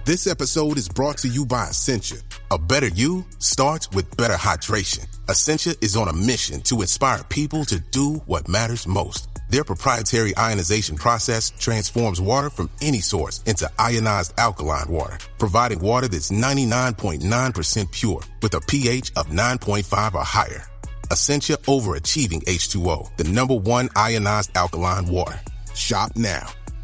This episode is brought to you by Essentia. A better you starts with better hydration. Essentia is on a mission to inspire people to do what matters most. Their proprietary ionization process transforms water from any source into ionized alkaline water, providing water that's 99.9% pure with a pH of 9.5 or higher. Essentia Overachieving H2O, the #1 ionized alkaline water. Shop now.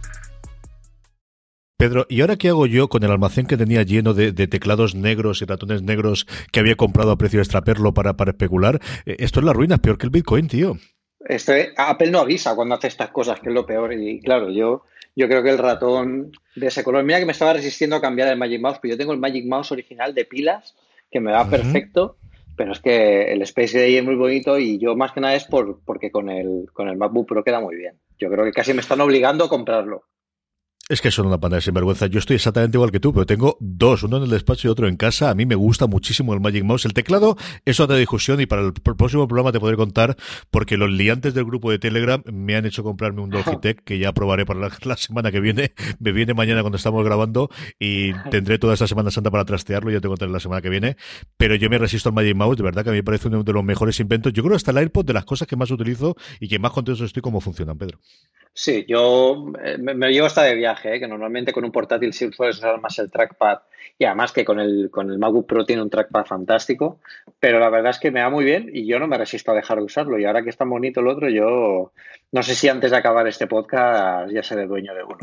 Pedro, ¿y ahora qué hago yo con el almacén que tenía lleno de teclados negros y ratones negros que había comprado a precio extraperlo para especular? Esto es la ruina, es peor que el Bitcoin, tío. Apple no avisa cuando hace estas cosas, que es lo peor. Y claro, yo creo que el ratón de ese color... Mira que me estaba resistiendo a cambiar el Magic Mouse, pero yo tengo el Magic Mouse original de pilas, que me va perfecto, pero es que el Space Gray es muy bonito y yo más que nada es porque con el MacBook Pro queda muy bien. Yo creo que casi me están obligando a comprarlo. Es que son una panda de sinvergüenza. Yo estoy exactamente igual que tú, pero tengo dos, uno en el despacho y otro en casa. A mí me gusta muchísimo el Magic Mouse. El teclado es otra discusión y para el próximo programa te podré contar, porque los liantes del grupo de Telegram me han hecho comprarme un Logitech que ya probaré para la semana que viene. Me viene mañana cuando estamos grabando y tendré toda esta Semana Santa para trastearlo. Ya te contaré la semana que viene. Pero yo me resisto al Magic Mouse. De verdad que a mí me parece uno de los mejores inventos. Yo creo que hasta el AirPod de las cosas que más utilizo y que más contento estoy cómo funcionan, Pedro. Sí, yo me lo llevo hasta de viaje, que normalmente con un portátil sí sueles usar más el trackpad y además que con el MacBook Pro tiene un trackpad fantástico, pero la verdad es que me va muy bien y yo no me resisto a dejar de usarlo y ahora que es tan bonito el otro, yo no sé si antes de acabar este podcast ya seré dueño de uno.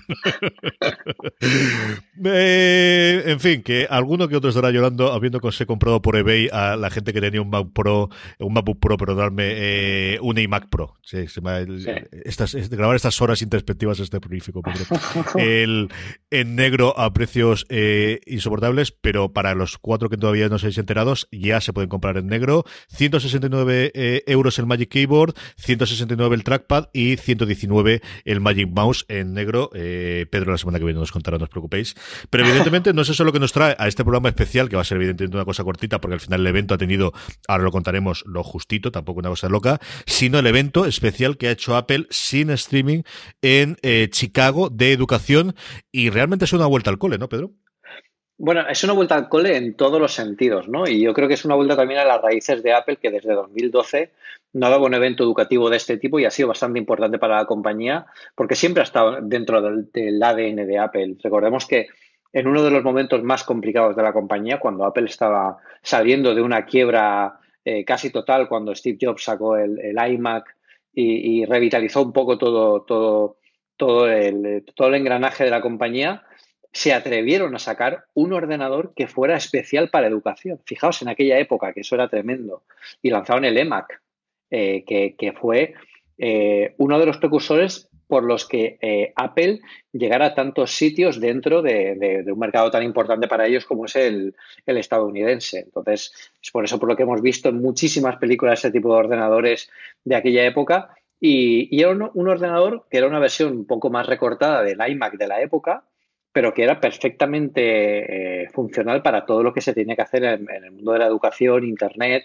En fin, que alguno que otro estará llorando habiendo comprado por eBay a la gente que tenía un MacBook Pro, perdonadme, un iMac Pro. Sí, grabar estas horas introspectivas es terrorífico, Pedro. En negro a precios insoportables, pero para los 4 que todavía no seáis enterados, ya se pueden comprar en negro. 169 euros el Magic Keyboard, 169 el trackpad y 119 el Magic Mouse en negro. Pedro la semana que viene nos contará, no os preocupéis. Pero evidentemente no es eso lo que nos trae a este programa especial, que va a ser evidentemente una cosa cortita, porque al final el evento ha tenido, ahora lo contaremos, lo justito, tampoco una cosa loca, sino el evento especial que ha hecho Apple sin streaming en Chicago de educación, y realmente es una vuelta al cole, ¿no, Pedro? Bueno, es una vuelta al cole en todos los sentidos, ¿no? Y yo creo que es una vuelta también a las raíces de Apple, que desde 2012 no daba un evento educativo de este tipo y ha sido bastante importante para la compañía, porque siempre ha estado dentro del ADN de Apple. Recordemos que en uno de los momentos más complicados de la compañía, cuando Apple estaba saliendo de una quiebra casi total, cuando Steve Jobs sacó el iMac y revitalizó un poco todo el engranaje de la compañía, se atrevieron a sacar un ordenador que fuera especial para educación. Fijaos en aquella época, que eso era tremendo. Y lanzaron el iMac, que fue uno de los precursores por los que Apple llegara a tantos sitios dentro de un mercado tan importante para ellos como es el estadounidense. Entonces, es por eso por lo que hemos visto en muchísimas películas ese tipo de ordenadores de aquella época. Y era un ordenador que era una versión un poco más recortada del iMac de la época, pero que era perfectamente funcional para todo lo que se tenía que hacer en el mundo de la educación, Internet.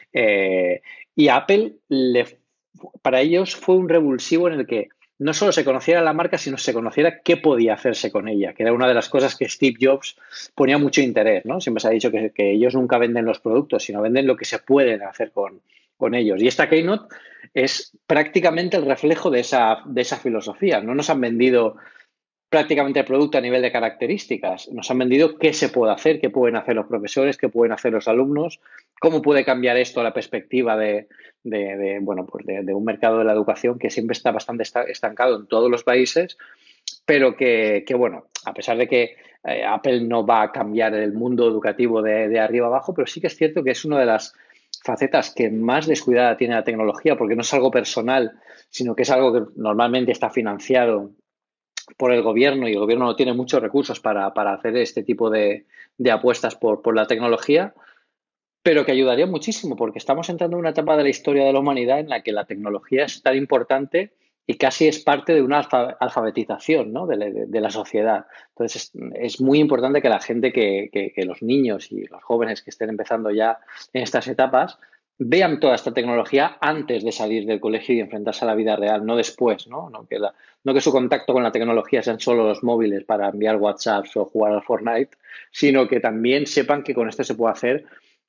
Y Apple, para ellos fue un revulsivo en el que no solo se conociera la marca, sino se conociera qué podía hacerse con ella, que era una de las cosas que Steve Jobs ponía mucho interés, ¿no? Siempre se ha dicho que ellos nunca venden los productos, sino venden lo que se pueden hacer con ellos. Y esta Keynote es prácticamente el reflejo de esa filosofía. No nos han vendido prácticamente el producto a nivel de características. Nos han vendido qué se puede hacer, qué pueden hacer los profesores, qué pueden hacer los alumnos, cómo puede cambiar esto la perspectiva de un mercado de la educación que siempre está bastante estancado en todos los países, pero que a pesar de que Apple no va a cambiar el mundo educativo de arriba abajo, pero sí que es cierto que es una de las facetas que más descuidada tiene la tecnología, porque no es algo personal, sino que es algo que normalmente está financiado por el gobierno y el gobierno no tiene muchos recursos para hacer este tipo de apuestas por la tecnología, pero que ayudaría muchísimo porque estamos entrando en una etapa de la historia de la humanidad en la que la tecnología es tan importante y casi es parte de una alfabetización, ¿no? de la sociedad. Entonces es muy importante que la gente, que los niños y los jóvenes que estén empezando ya en estas etapas vean toda esta tecnología antes de salir del colegio y enfrentarse a la vida real, no después, ¿no? No que su contacto con la tecnología sean solo los móviles para enviar WhatsApps o jugar al Fortnite, sino que también sepan que con esto se puede hacer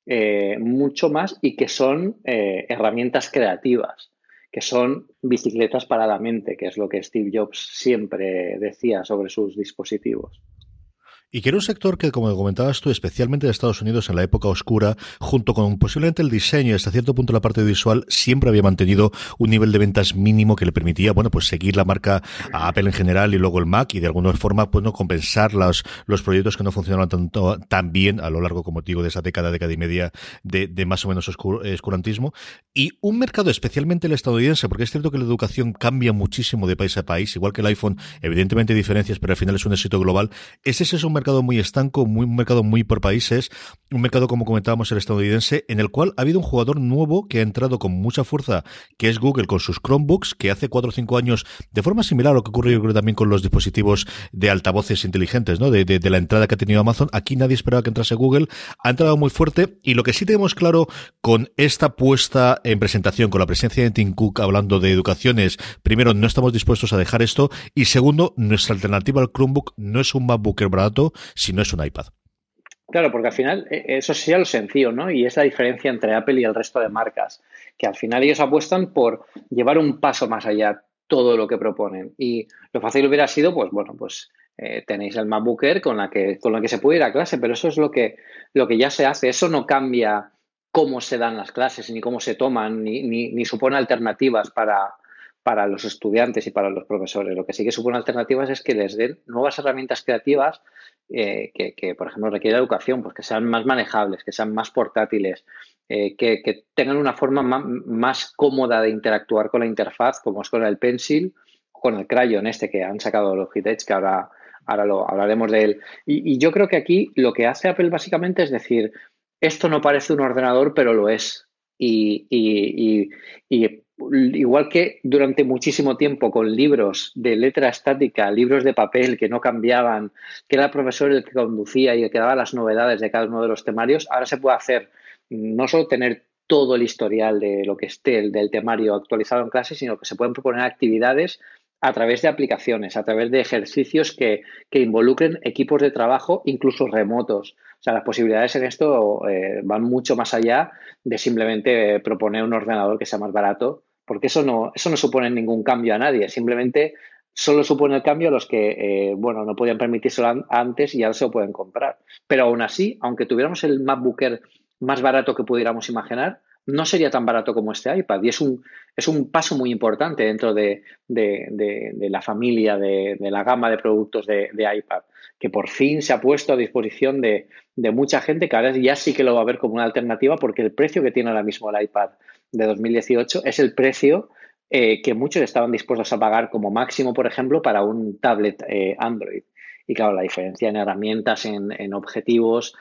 mucho más y que son herramientas creativas, que son bicicletas para la mente, que es lo que Steve Jobs siempre decía sobre sus dispositivos. Y que era un sector que, como comentabas tú, especialmente de Estados Unidos en la época oscura, junto con posiblemente el diseño y hasta cierto punto la parte visual, siempre había mantenido un nivel de ventas mínimo que le permitía, bueno, pues seguir la marca a Apple en general y luego el Mac y de alguna forma, pues no compensar los proyectos que no funcionaban tan bien a lo largo, como te digo, de esa década y media de más o menos oscurantismo. Y un mercado especialmente el estadounidense, porque es cierto que la educación cambia muchísimo de país a país, igual que el iPhone, evidentemente hay diferencias, pero al final es un éxito global. Ese es un mercado muy estanco, un mercado muy por países, un mercado, como comentábamos, el estadounidense, en el cual ha habido un jugador nuevo que ha entrado con mucha fuerza, que es Google con sus Chromebooks, que hace 4 o 5 años, de forma similar a lo que ocurrió, yo creo, también con los dispositivos de altavoces inteligentes, ¿no? De la entrada que ha tenido Amazon. Aquí nadie esperaba que entrase Google, ha entrado muy fuerte, y lo que sí tenemos claro con esta puesta en presentación, con la presencia de Tim Cook hablando de educación, es, primero, no estamos dispuestos a dejar esto, y segundo, nuestra alternativa al Chromebook no es un MacBook barato, si no es un iPad. Claro, porque al final eso sería lo sencillo, ¿no? Y es la diferencia entre Apple y el resto de marcas, que al final ellos apuestan por llevar un paso más allá todo lo que proponen. Y lo fácil hubiera sido, pues bueno, pues tenéis el MacBook Air con la que se puede ir a clase, pero eso es lo que ya se hace. Eso no cambia cómo se dan las clases, ni cómo se toman, ni supone alternativas para los estudiantes y para los profesores. Lo que sí que supone alternativas es que les den nuevas herramientas creativas que, por ejemplo, requiere educación, pues que sean más manejables, que sean más portátiles, que tengan una forma más cómoda de interactuar con la interfaz, como es con el Pencil o con el Crayon que han sacado los Edge, que ahora hablaremos de él. Y yo creo que aquí lo que hace Apple básicamente es decir, esto no parece un ordenador, pero lo es. Y igual que durante muchísimo tiempo con libros de letra estática, libros de papel que no cambiaban, que era el profesor el que conducía y el que daba las novedades de cada uno de los temarios, ahora se puede hacer no solo tener todo el historial de lo que esté del temario actualizado en clase, sino que se pueden proponer actividades a través de aplicaciones, a través de ejercicios que involucren equipos de trabajo, incluso remotos. O sea, las posibilidades en esto van mucho más allá de simplemente proponer un ordenador que sea más barato, porque eso no supone ningún cambio a nadie, simplemente solo supone el cambio a los que, no podían permitírselo antes y ahora se lo pueden comprar. Pero aún así, aunque tuviéramos el MacBook Air más barato que pudiéramos imaginar, no sería tan barato como este iPad. Y es un paso muy importante dentro de la familia, de la gama de productos de iPad, que por fin se ha puesto a disposición de mucha gente, que ahora ya sí que lo va a ver como una alternativa, porque el precio que tiene ahora mismo el iPad de 2018 es el precio que muchos estaban dispuestos a pagar como máximo, por ejemplo, para un tablet Android. Y claro, la diferencia en herramientas, en objetivos,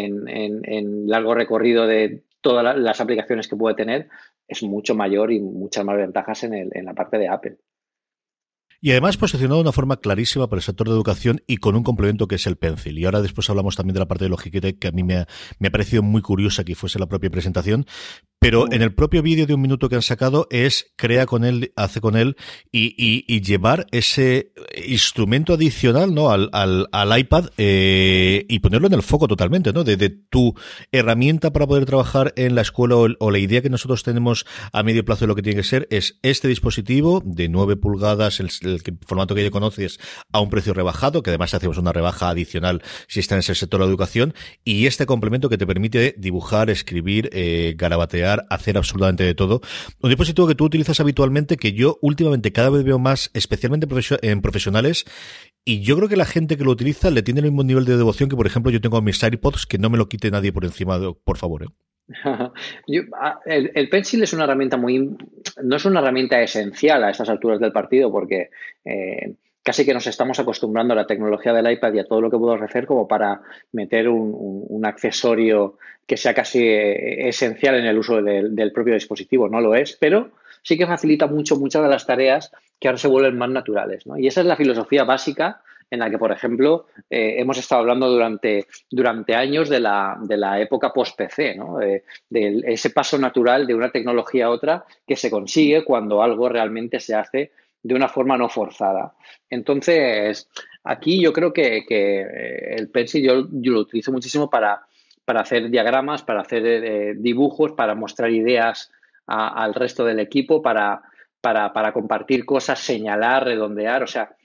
en largo recorrido de todas las aplicaciones que puede tener es mucho mayor y muchas más ventajas en la parte de Apple. Y además posicionado de una forma clarísima para el sector de educación y con un complemento que es el Pencil. Y ahora después hablamos también de la parte de Logitech, que a mí me ha parecido muy curiosa que fuese la propia presentación. Pero en el propio vídeo de 1 minuto que han sacado crea con él, hace con él y llevar ese instrumento adicional, ¿no? al iPad y ponerlo en el foco totalmente, ¿no? De tu herramienta para poder trabajar en la escuela o la idea que nosotros tenemos a medio plazo de lo que tiene que ser es este dispositivo de 9 pulgadas, el formato que ya conoces, a un precio rebajado, que además hacemos una rebaja adicional si está en ese sector de educación, y este complemento que te permite dibujar, escribir, garabatear, hacer absolutamente de todo. Un dispositivo que tú utilizas habitualmente, que yo últimamente cada vez veo más, especialmente en profesionales, y yo creo que la gente que lo utiliza le tiene el mismo nivel de devoción que, por ejemplo, yo tengo a mis AirPods, que no me lo quite nadie por encima, por favor. El Pencil es una herramienta no es una herramienta esencial a estas alturas del partido, porque casi que nos estamos acostumbrando a la tecnología del iPad y a todo lo que puedo ofrecer como para meter un accesorio que sea casi esencial en el uso del propio dispositivo. No lo es, pero sí que facilita muchas de las tareas que ahora se vuelven más naturales, ¿no? Y esa es la filosofía básica en la que, por ejemplo, hemos estado hablando durante años de la época post-PC, ¿no? De ese paso natural de una tecnología a otra que se consigue cuando algo realmente se hace de una forma no forzada. Entonces, aquí yo creo que el Pencil yo lo utilizo muchísimo para hacer diagramas, para hacer dibujos, para mostrar ideas al resto del equipo, para compartir cosas, señalar, redondear. O sea,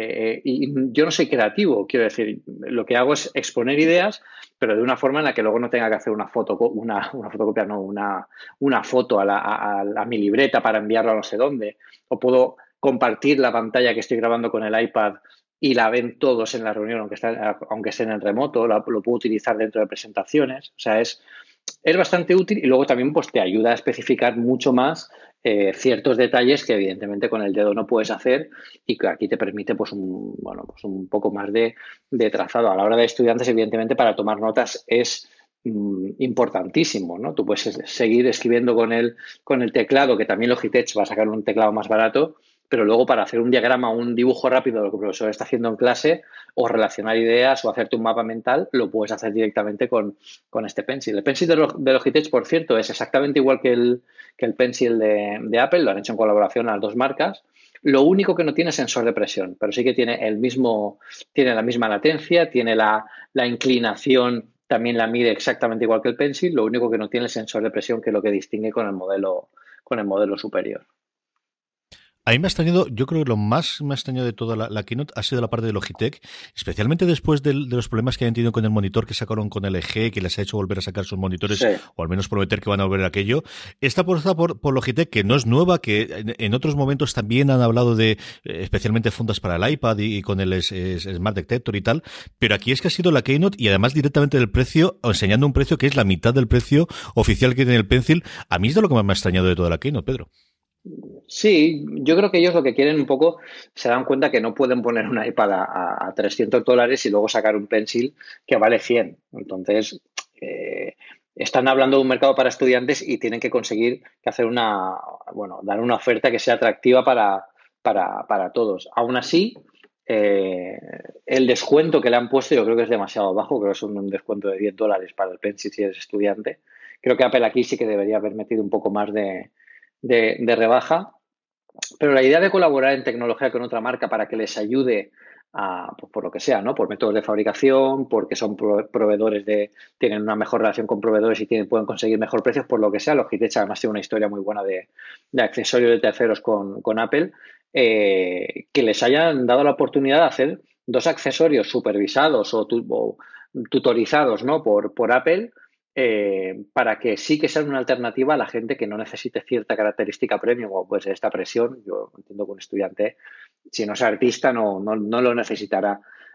y yo no soy creativo, quiero decir, lo que hago es exponer ideas, pero de una forma en la que luego no tenga que hacer una fotocopia, no, una foto a mi libreta para enviarlo a no sé dónde. O puedo compartir la pantalla que estoy grabando con el iPad y la ven todos en la reunión, aunque estén en remoto, lo puedo utilizar dentro de presentaciones. O sea, es bastante útil y luego también pues, te ayuda a especificar mucho más ciertos detalles que evidentemente con el dedo no puedes hacer y que aquí te permite pues un poco más de trazado. A la hora de estudiantes, evidentemente, para tomar notas es importantísimo, ¿no? Tú puedes seguir escribiendo con el teclado, que también Logitech va a sacar un teclado más barato, pero luego para hacer un diagrama o un dibujo rápido de lo que el profesor está haciendo en clase o relacionar ideas o hacerte un mapa mental, lo puedes hacer directamente con este Pencil. El Pencil de Logitech, por cierto, es exactamente igual que el Pencil de Apple, lo han hecho en colaboración las dos marcas. Lo único que no tiene es sensor de presión, pero sí que tiene tiene la misma latencia, tiene la inclinación, también la mide exactamente igual que el Pencil, lo único que no tiene el sensor de presión, que es lo que distingue con el modelo superior. A mí me ha extrañado, yo creo que lo más me ha extrañado de toda la keynote ha sido la parte de Logitech, especialmente después de los problemas que han tenido con el monitor que sacaron con LG, que les ha hecho volver a sacar sus monitores, Sí. o al menos prometer que van a volver a aquello. Esta apuesta por Logitech, que no es nueva, que en otros momentos también han hablado de especialmente fundas para el iPad y con el Smart Detector y tal, pero aquí es que ha sido la keynote y además directamente del precio, o enseñando un precio que es la mitad del precio oficial que tiene el Pencil. A mí es de lo que más me ha extrañado de toda la keynote, Pedro. Sí, yo creo que ellos lo que quieren un poco, se dan cuenta que no pueden poner un iPad a $300 y luego sacar un Pencil que vale 100. Entonces, están hablando de un mercado para estudiantes y tienen que conseguir que hacer dar una oferta que sea atractiva para todos. Aún así, el descuento que le han puesto yo creo que es demasiado bajo, creo que es un descuento de $10 para el Pencil si eres estudiante. Creo que Apple aquí sí que debería haber metido un poco más de rebaja, pero la idea de colaborar en tecnología con otra marca para que les ayude pues por lo que sea, ¿no? Por métodos de fabricación, porque son proveedores tienen una mejor relación con proveedores y pueden conseguir mejor precios, por lo que sea. Logitech además tiene una historia muy buena de accesorios de terceros con Apple, que les hayan dado la oportunidad de hacer dos accesorios supervisados o tutorizados, ¿no? por Apple, para que sí que sea una alternativa a la gente que no necesite cierta característica premium, como puede ser esta presión. Yo entiendo que un estudiante, si no es artista, no lo necesitará.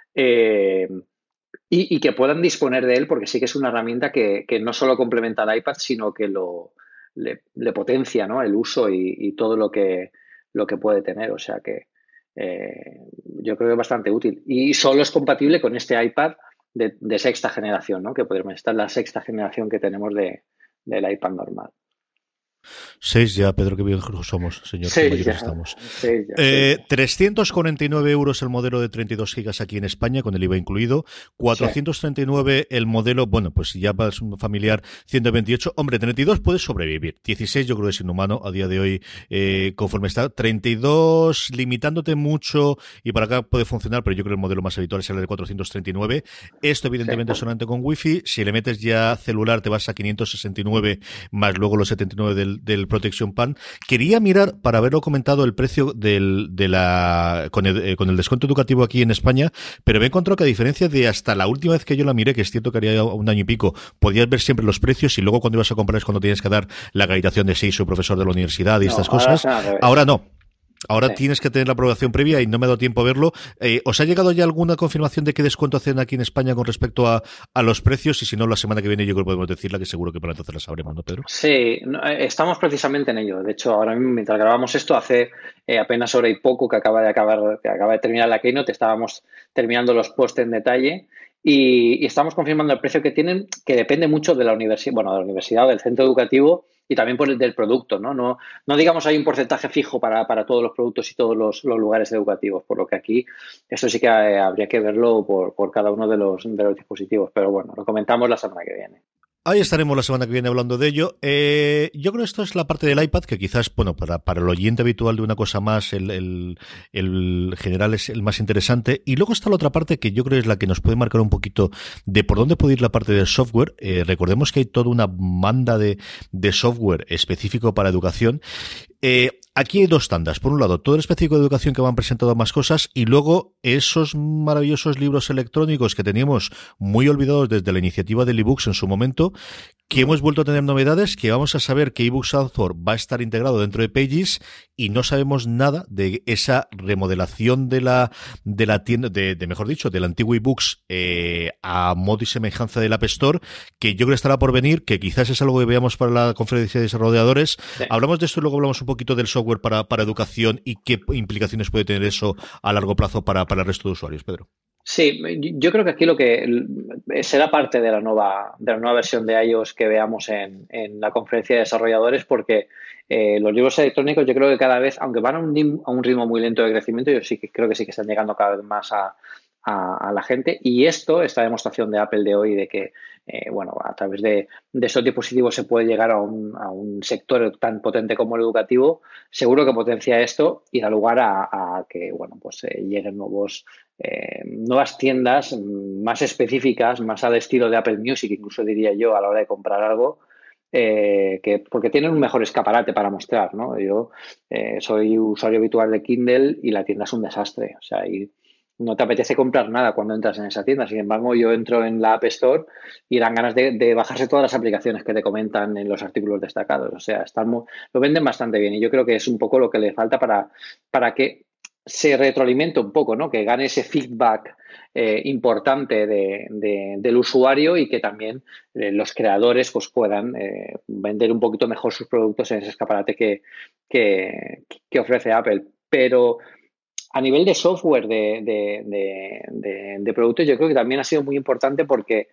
Y que puedan disponer de él, porque sí que es una herramienta que no solo complementa al iPad, sino que le potencia, ¿no? El uso y todo lo que puede tener. O sea que yo creo que es bastante útil. Y solo es compatible con este iPad de sexta generación, ¿no? Que podemos estar en la sexta generación que tenemos del iPad normal. 6 ya, Pedro, qué viejos somos, señor. 6 ya, estamos. 6 ya, 349 euros el modelo de 32 gigas aquí en España, con el IVA incluido. 439 el modelo, bueno, pues si ya vas un familiar, 128. Hombre, 32 puedes sobrevivir. 16 yo creo que es inhumano a día de hoy, conforme está. 32 limitándote mucho y para acá puede funcionar, pero yo creo que el modelo más habitual es el de 439. Esto evidentemente sí. solamente con Wi-Fi. Si le metes ya celular te vas a 569 más luego los 79 del Protection Pan. Quería mirar, para haberlo comentado, el precio con el descuento educativo aquí en España, pero me he encontrado que a diferencia de hasta la última vez que yo la miré, que es cierto que haría un año y pico, podías ver siempre los precios y luego cuando ibas a comprar es cuando tienes que dar la acreditación de si soy profesor de la universidad y estas cosas. Ahora no. Ahora tienes que tener la aprobación previa y no me ha dado tiempo a verlo. ¿Os ha llegado ya alguna confirmación de qué descuento hacen aquí en España con respecto a los precios? Y si no, la semana que viene yo creo que podemos decirla, que seguro que para entonces la sabremos, ¿no, Pedro? Sí, estamos precisamente en ello. De hecho, ahora mismo, mientras grabamos esto, hace apenas hora y poco que acaba de terminar la keynote, estábamos terminando los posts en detalle y estamos confirmando el precio que tienen, que depende mucho de la universidad, bueno, de la universidad, del centro educativo y también del producto, ¿no? No digamos hay un porcentaje fijo para todos los productos y todos los lugares educativos, por lo que aquí eso sí que habría que verlo por cada uno de los dispositivos, pero bueno, lo comentamos la semana que viene. Ahí estaremos la semana que viene hablando de ello. Yo creo que esto es la parte del iPad, que quizás, bueno, para el oyente habitual de una cosa más, el general es el más interesante. Y luego está la otra parte que yo creo es la que nos puede marcar un poquito de por dónde puede ir la parte del software. Recordemos que hay toda una banda de software específico para educación. Aquí hay dos tandas. Por un lado, todo el específico de educación que van presentando más cosas y luego esos maravillosos libros electrónicos que teníamos muy olvidados desde la iniciativa del ebooks en su momento, que hemos vuelto a tener novedades, que vamos a saber que eBooks Author va a estar integrado dentro de Pages y no sabemos nada de esa remodelación de la tienda, mejor dicho, del antiguo eBooks a modo y semejanza del App Store, que yo creo que estará por venir, que quizás es algo que veamos para la conferencia de desarrolladores. Sí. Hablamos de esto y luego hablamos un poquito del software para educación y qué implicaciones puede tener eso a largo plazo para el resto de usuarios, Pedro. Sí, yo creo que aquí lo que será parte de la nueva versión de iOS que veamos en la conferencia de desarrolladores, porque los libros electrónicos yo creo que cada vez, aunque van a un ritmo muy lento de crecimiento, yo sí que creo que sí que están llegando cada vez más a la gente, y esta demostración de Apple de hoy de que bueno, a través de estos dispositivos se puede llegar a un sector tan potente como el educativo, seguro que potencia esto y da lugar a que bueno, pues lleguen nuevas tiendas más específicas, más al estilo de Apple Music, incluso diría yo, a la hora de comprar algo, porque tienen un mejor escaparate para mostrar, ¿no? Yo soy usuario habitual de Kindle y la tienda es un desastre, o sea, y no te apetece comprar nada cuando entras en esa tienda. Sin embargo, yo entro en la App Store y dan ganas de bajarse todas las aplicaciones que te comentan en los artículos destacados. O sea, lo venden bastante bien y yo creo que es un poco lo que le falta para que se retroalimente un poco, ¿no? Que gane ese feedback importante del usuario y que también los creadores pues puedan vender un poquito mejor sus productos en ese escaparate que ofrece Apple. Pero a nivel de software de productos, yo creo que también ha sido muy importante porque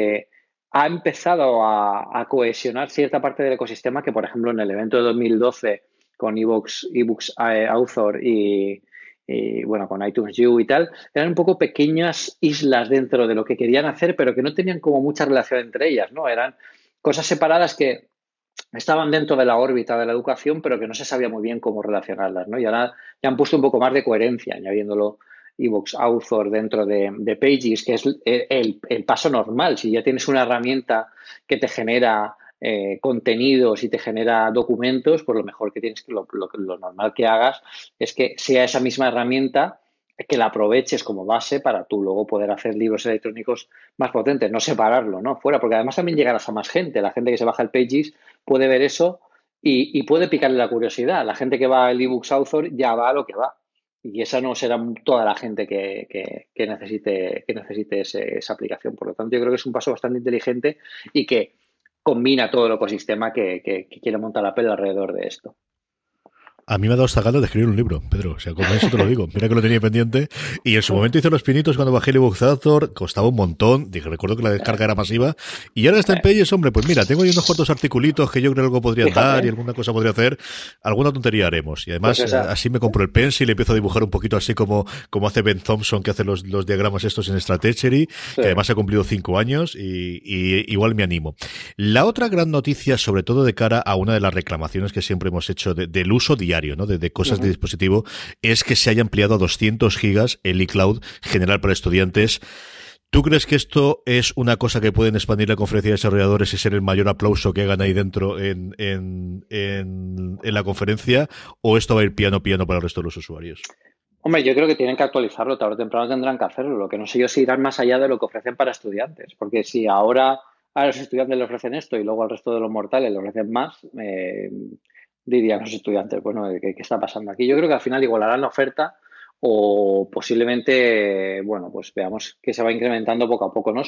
ha empezado a cohesionar cierta parte del ecosistema que, por ejemplo, en el evento de 2012 con eBooks Author y bueno, con iTunes U y tal, eran un poco pequeñas islas dentro de lo que querían hacer, pero que no tenían como mucha relación entre ellas, ¿no? Eran cosas separadas que estaban dentro de la órbita de la educación, pero que no se sabía muy bien cómo relacionarlas, ¿no? Y ahora ya han puesto un poco más de coherencia, añadiéndolo eBooks Author dentro de Pages, que es el paso normal. Si ya tienes una herramienta que te genera contenidos y te genera documentos, pues lo mejor que tienes, lo normal que hagas es que sea esa misma herramienta que la aproveches como base para tú luego poder hacer libros electrónicos más potentes, no separarlo, ¿no? Fuera, porque además también llegarás a más gente. La gente que se baja el Pages puede ver eso y puede picarle la curiosidad. La gente que va al eBooks Author ya va a lo que va. Y esa no será toda la gente que necesite esa aplicación. Por lo tanto, yo creo que es un paso bastante inteligente y que combina todo el ecosistema que quiere montar Apple alrededor de esto. A mí me ha dado esta gana de escribir un libro, Pedro. O sea, con eso te lo digo. Mira que lo tenía pendiente. Y en su momento hice los pinitos cuando bajé el eBooks Author. Costaba un montón. Dije, recuerdo que la descarga era masiva. Y ahora está en Pages, hombre, pues mira, tengo ahí unos cuantos articulitos que yo creo que algo podría dar y alguna cosa podría hacer. Alguna tontería haremos. Y además, pues así me compro el pencil y empiezo a dibujar un poquito así como hace Ben Thompson, que hace los diagramas estos en Stratechery, que además ha cumplido 5 años y igual me animo. La otra gran noticia, sobre todo de cara a una de las reclamaciones que siempre hemos hecho del uso diario, ¿no? de cosas de dispositivo, es que se haya ampliado a 200 gigas el iCloud general para estudiantes. ¿Tú crees que esto es una cosa que pueden expandir la conferencia de desarrolladores y ser el mayor aplauso que hagan ahí dentro en la conferencia? ¿O esto va a ir piano para el resto de los usuarios? Hombre, yo creo que tienen que actualizarlo, tarde o temprano tendrán que hacerlo. Lo que no sé yo es si irán más allá de lo que ofrecen para estudiantes, porque si ahora a los estudiantes les ofrecen esto y luego al resto de los mortales les ofrecen más, dirían los estudiantes, bueno, ¿qué está pasando aquí? Yo creo que al final igualarán la oferta o posiblemente, bueno, pues veamos que se va incrementando poco a poco, ¿no?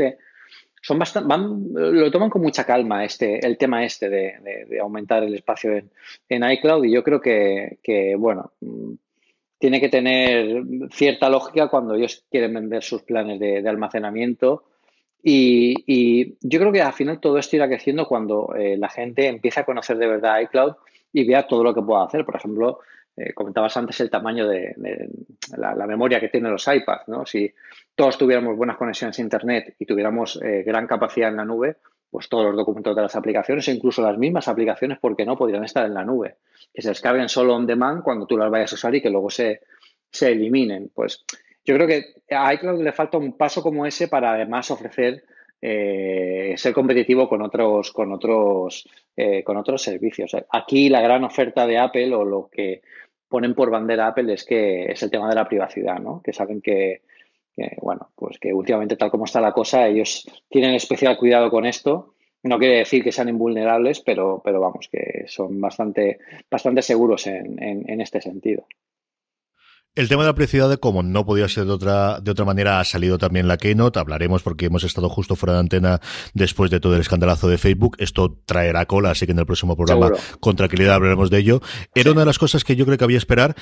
Lo toman con mucha calma el tema de aumentar el espacio en iCloud y yo creo que bueno, tiene que tener cierta lógica cuando ellos quieren vender sus planes de almacenamiento. Y yo creo que al final todo esto irá creciendo cuando la gente empiece a conocer de verdad iCloud y vea todo lo que pueda hacer. Por ejemplo, comentabas antes el tamaño de la memoria que tienen los iPads, ¿no? Si todos tuviéramos buenas conexiones a Internet y tuviéramos gran capacidad en la nube, pues todos los documentos de las aplicaciones, e incluso las mismas aplicaciones, ¿por qué no?, podrían estar en la nube. Que se descarguen solo on demand cuando tú las vayas a usar y que luego se eliminen. Pues yo creo que a iCloud le falta un paso como ese para además ofrecer ser competitivo con otros servicios. Aquí la gran oferta de Apple, o lo que ponen por bandera Apple, es el tema de la privacidad, ¿no? Que saben que últimamente, tal como está la cosa, ellos tienen especial cuidado con esto. No quiere decir que sean invulnerables, pero vamos, que son bastante seguros en este sentido. El tema de la privacidad, como no podía ser de otra manera, ha salido también la Keynote. Hablaremos porque hemos estado justo fuera de antena después de todo el escandalazo de Facebook. Esto traerá cola, así que en el próximo programa Seguro. con tranquilidad hablaremos de ello. Era una de las cosas que yo creo que había que esperar.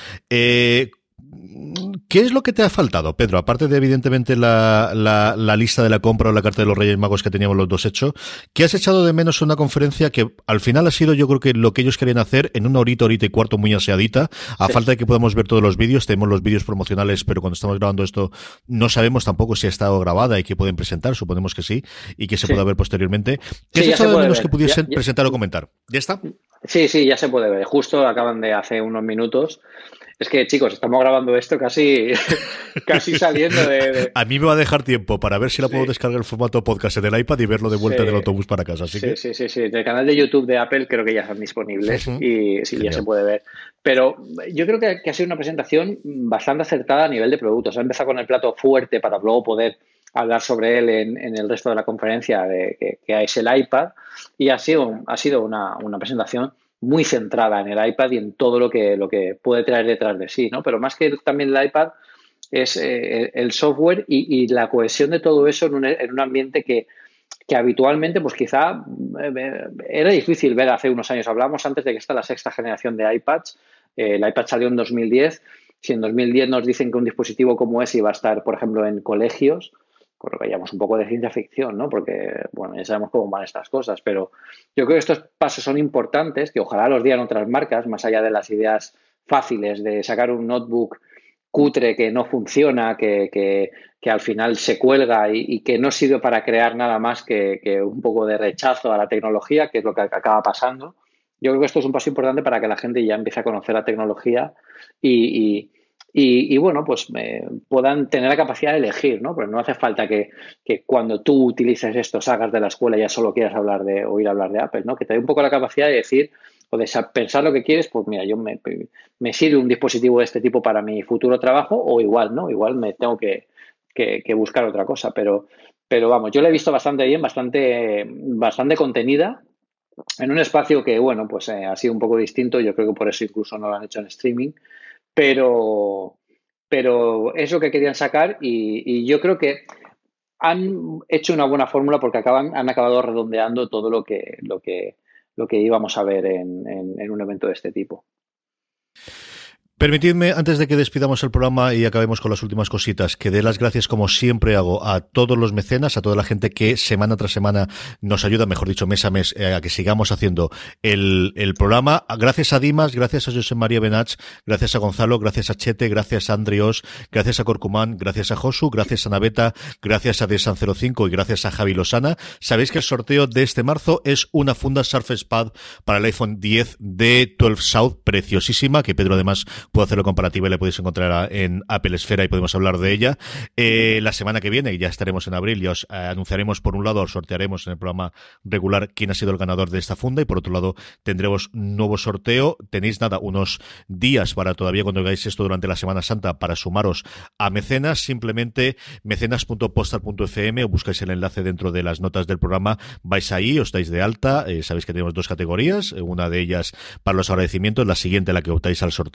¿Qué es lo que te ha faltado, Pedro? Aparte de, evidentemente, la lista de la compra o la carta de los Reyes Magos que teníamos los dos hecho, ¿qué has echado de menos en una conferencia que al final ha sido, yo creo que lo que ellos querían hacer en una horita y cuarto muy aseadita, a falta de que podamos ver todos los vídeos? Tenemos los vídeos promocionales, pero cuando estamos grabando esto no sabemos tampoco si ha estado grabada y que pueden presentar, suponemos que sí, y que se pueda ver posteriormente. ¿Qué has echado de menos ver que pudiesen presentar o comentar? ¿Ya está? Sí, ya se puede ver. Justo acaban de hace unos minutos. Es que, chicos, estamos grabando esto casi saliendo de... A mí me va a dejar tiempo para ver si la puedo descargar en formato podcast en el iPad y verlo de vuelta en el autobús para casa. Así que... Sí. Del canal de YouTube de Apple creo que ya están disponibles y sí, ya se puede ver. Pero yo creo que ha sido una presentación bastante acertada a nivel de productos. Ha empezado con el plato fuerte para luego poder hablar sobre él en el resto de la conferencia, que es el iPad, y ha sido una presentación muy centrada en el iPad y en todo lo que puede traer detrás de sí, ¿no? Pero más que también el iPad es el software y la cohesión de todo eso en un ambiente que habitualmente, pues quizá era difícil ver hace unos años. Hablábamos antes de que está la sexta generación de iPads. El iPad salió en 2010. Si en 2010 nos dicen que un dispositivo como ese iba a estar, por ejemplo, en colegios, pues lo veíamos un poco de ciencia ficción, ¿no? Porque, bueno, ya sabemos cómo van estas cosas, pero yo creo que estos pasos son importantes, que ojalá los dieran otras marcas, más allá de las ideas fáciles de sacar un notebook cutre que no funciona, que al final se cuelga y que no sirve para crear nada más que un poco de rechazo a la tecnología, que es lo que acaba pasando. Yo creo que esto es un paso importante para que la gente ya empiece a conocer la tecnología y bueno, pues puedan tener la capacidad de elegir, ¿no? Pero no hace falta que cuando tú utilices esto, salgas de la escuela y ya solo quieras oír hablar de Apple, ¿no? Que te dé un poco la capacidad de decir o de pensar lo que quieres, pues mira, yo me sirve un dispositivo de este tipo para mi futuro trabajo, o igual, ¿no? Igual me tengo que buscar otra cosa, pero vamos, yo la he visto bastante bien, bastante contenida, en un espacio que, bueno, pues ha sido un poco distinto. Yo creo que por eso incluso no lo han hecho en streaming, pero es lo que querían sacar y yo creo que han hecho una buena fórmula porque han acabado redondeando todo lo que íbamos a ver en un evento de este tipo. Permitidme, antes de que despidamos el programa y acabemos con las últimas cositas, que dé las gracias, como siempre hago, a todos los mecenas, a toda la gente que semana tras semana nos ayuda, mejor dicho, mes a mes, a que sigamos haciendo el programa. Gracias a Dimas, gracias a José María Benach, gracias a Gonzalo, gracias a Chete, gracias a Andriós, gracias a Corcumán, gracias a Josu, gracias a Naveta, gracias a Desan05 y gracias a Javi Lozana. Sabéis que el sorteo de este marzo es una funda Surface Pad para el iPhone 10 de 12 South, preciosísima, que Pedro además puedo hacerlo comparativa y la podéis encontrar en Apple Esfera y podemos hablar de ella. La semana que viene, ya estaremos en abril, ya os anunciaremos, por un lado, os sortearemos en el programa regular quién ha sido el ganador de esta funda y por otro lado tendremos nuevo sorteo. Tenéis unos días para todavía cuando hagáis esto durante la Semana Santa para sumaros a mecenas, simplemente mecenas.postal.fm o buscáis el enlace dentro de las notas del programa, vais ahí, os dais de alta, sabéis que tenemos dos categorías, una de ellas para los agradecimientos, la siguiente la que optáis al sorteo y uniros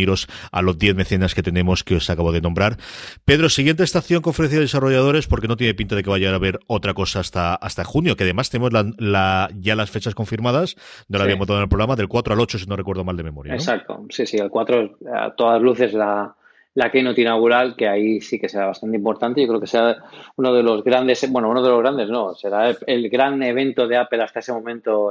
uniros a los 10 mecenas que tenemos que os acabo de nombrar. Pedro, siguiente estación, conferencia de desarrolladores, porque no tiene pinta de que vaya a haber otra cosa hasta junio, que además tenemos ya las fechas confirmadas, no la habíamos dado en el programa, del 4 al 8, si no recuerdo mal de memoria, ¿no? Exacto, sí, el 4 a todas luces la keynote inaugural, que ahí sí que será bastante importante. Yo creo que será uno de los grandes, no, será el gran evento de Apple hasta ese momento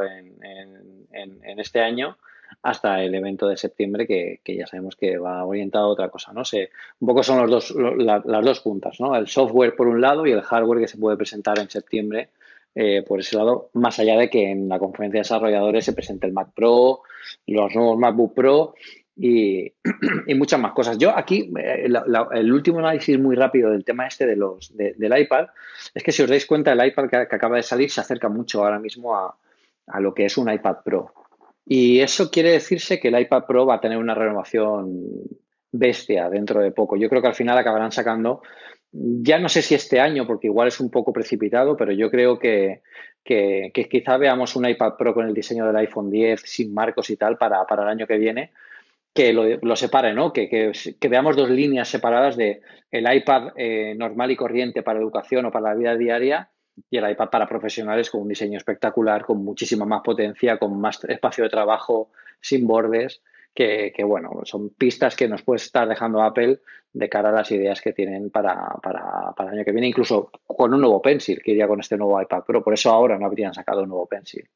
en este año, hasta el evento de septiembre, que ya sabemos que va orientado a otra cosa, ¿no? Un poco son las dos puntas, ¿no? El software por un lado y el hardware que se puede presentar en septiembre. Por ese lado, más allá de que en la conferencia de desarrolladores se presente el Mac Pro, los nuevos MacBook Pro y muchas más cosas. Yo aquí, el último análisis muy rápido del tema del iPad, es que si os dais cuenta, el iPad que acaba de salir se acerca mucho ahora mismo a lo que es un iPad Pro. Y eso quiere decirse que el iPad Pro va a tener una renovación bestia dentro de poco. Yo creo que al final acabarán sacando, ya no sé si este año, porque igual es un poco precipitado, pero yo creo que quizá veamos un iPad Pro con el diseño del iPhone 10 sin marcos y tal para el año que viene, que lo separe, ¿no? Que veamos dos líneas separadas de el iPad normal y corriente para educación o para la vida diaria y el iPad para profesionales con un diseño espectacular, con muchísima más potencia, con más espacio de trabajo, sin bordes, que bueno, son pistas que nos puede estar dejando Apple de cara a las ideas que tienen para el año que viene, incluso con un nuevo Pencil, que iría con este nuevo iPad Pro. Por eso ahora no habrían sacado un nuevo Pencil.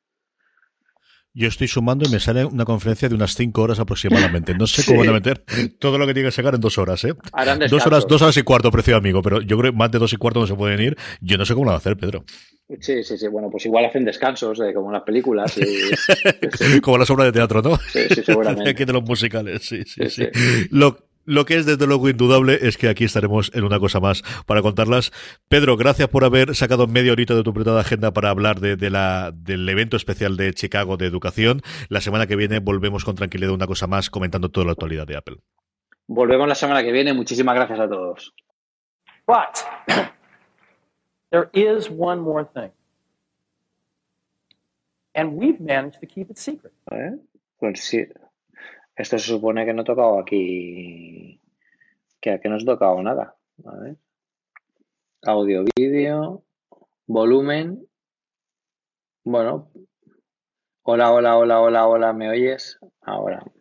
Yo estoy sumando y me sale una conferencia de unas 5 horas aproximadamente. No sé cómo van a meter todo lo que tiene que sacar en 2 horas, ¿eh? 2 horas y cuarto, precio amigo, pero yo creo que más de 2 y cuarto no se pueden ir. Yo no sé cómo lo van a hacer, Pedro. Sí. Bueno, pues igual hacen descansos, como en las películas. Como las obras de teatro, ¿no? Sí, seguramente. Aquí de los musicales, sí. Lo que es desde luego indudable es que aquí estaremos en una cosa más para contarlas. Pedro, gracias por haber sacado media horita de tu apretada agenda para hablar del evento especial de Chicago de educación. La semana que viene volvemos con tranquilidad una cosa más comentando toda la actualidad de Apple. Volvemos la semana que viene. Muchísimas gracias a todos. But there is one more thing. And we've managed to keep it secret. Pues sí. Esto se supone que no he tocado aquí, que no os he tocado nada. A ver. Audio, vídeo, volumen. Bueno. Hola, ¿me oyes? Ahora.